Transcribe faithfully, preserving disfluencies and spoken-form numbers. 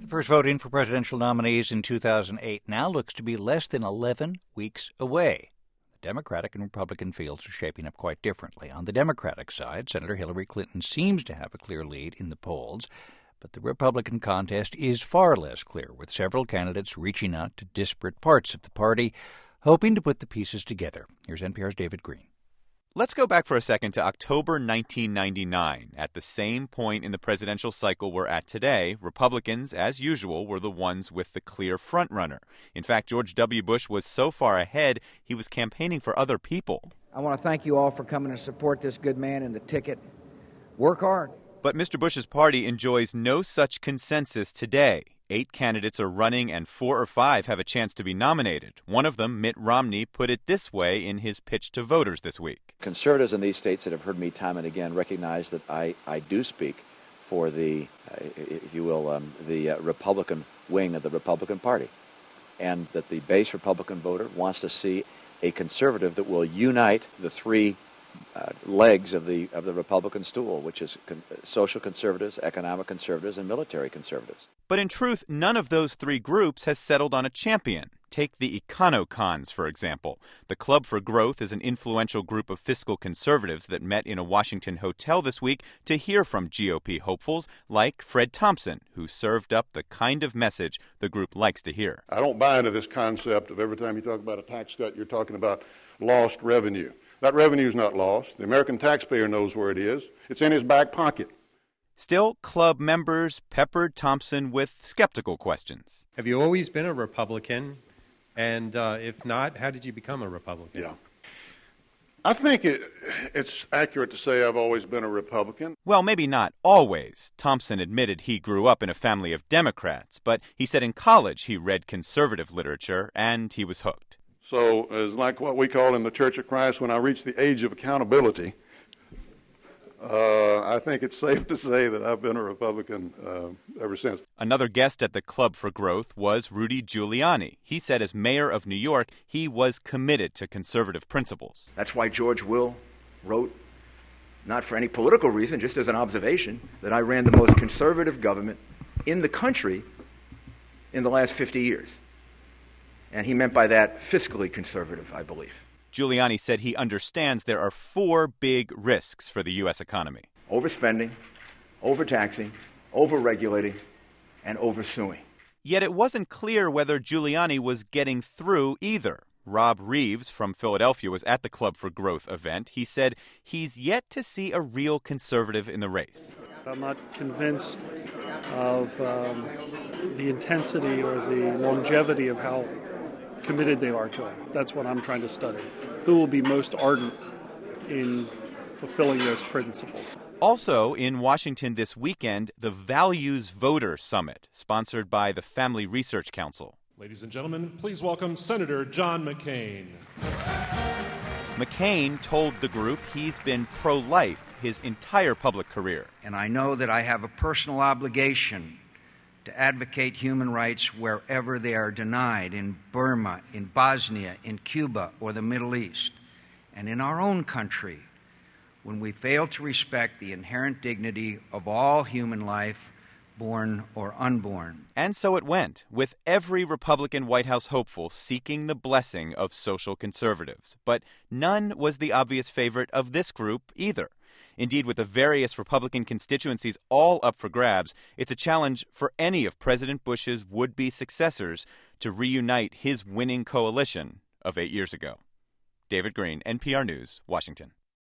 The first vote in for presidential nominees in two thousand eight now looks to be less than eleven weeks away. The Democratic and Republican fields are shaping up quite differently. On the Democratic side, Senator Hillary Clinton seems to have a clear lead in the polls, but the Republican contest is far less clear, with several candidates reaching out to disparate parts of the party, hoping to put the pieces together. Here's N P R's David Green. Let's go back for a second to October nineteen ninety-nine. At the same point in the presidential cycle we're at today, Republicans, as usual, were the ones with the clear frontrunner. In fact, George W. Bush was so far ahead, he was campaigning for other people. I want to thank you all for coming to support this good man in the ticket. Work hard. But Mister Bush's party enjoys no such consensus today. Eight candidates are running and four or five have a chance to be nominated. One of them, Mitt Romney, put it this way in his pitch to voters this week. Conservatives in these states that have heard me time and again recognize that I, I do speak for the, uh, if you will, um, the uh, Republican wing of the Republican Party, and that the base Republican voter wants to see a conservative that will unite the three Uh, legs of the of the Republican stool, which is con- social conservatives, economic conservatives, and military conservatives. But in truth, none of those three groups has settled on a champion. Take the Econocons, for example. The Club for Growth is an influential group of fiscal conservatives that met in a Washington hotel this week to hear from G O P hopefuls like Fred Thompson, who served up the kind of message the group likes to hear. I don't buy into this concept of every time you talk about a tax cut, you're talking about lost revenue. That revenue is not lost. The American taxpayer knows where it is. It's in his back pocket. Still, club members peppered Thompson with skeptical questions. Have you always been a Republican? And uh, if not, how did you become a Republican? Yeah. I think it, it's accurate to say I've always been a Republican. Well, maybe not always. Thompson admitted he grew up in a family of Democrats, but he said in college he read conservative literature and he was hooked. So it's like what we call in the Church of Christ, when I reach the age of accountability, uh, I think it's safe to say that I've been a Republican uh, ever since. Another guest at the Club for Growth was Rudy Giuliani. He said as mayor of New York, he was committed to conservative principles. That's why George Will wrote, not for any political reason, just as an observation, that I ran the most conservative government in the country in the last fifty years. And he meant by that fiscally conservative, I believe. Giuliani said he understands there are four big risks for the U S economy. Overspending, overtaxing, overregulating, and oversuing. Yet it wasn't clear whether Giuliani was getting through either. Rob Reeves from Philadelphia was at the Club for Growth event. He said he's yet to see a real conservative in the race. I'm not convinced of um, the intensity or the longevity of how committed they are to it. That's what I'm trying to study. Who will be most ardent in fulfilling those principles? Also in Washington this weekend, the Values Voter Summit, sponsored by the Family Research Council. Ladies and gentlemen, please welcome Senator John McCain. McCain told the group he's been pro-life his entire public career. And I know that I have a personal obligation to advocate human rights wherever they are denied, in Burma, in Bosnia, in Cuba, or the Middle East. And in our own country, when we fail to respect the inherent dignity of all human life, born or unborn. And so it went, with every Republican White House hopeful seeking the blessing of social conservatives. But none was the obvious favorite of this group either. Indeed, with the various Republican constituencies all up for grabs, it's a challenge for any of President Bush's would-be successors to reunite his winning coalition of eight years ago. David Green, N P R News, Washington.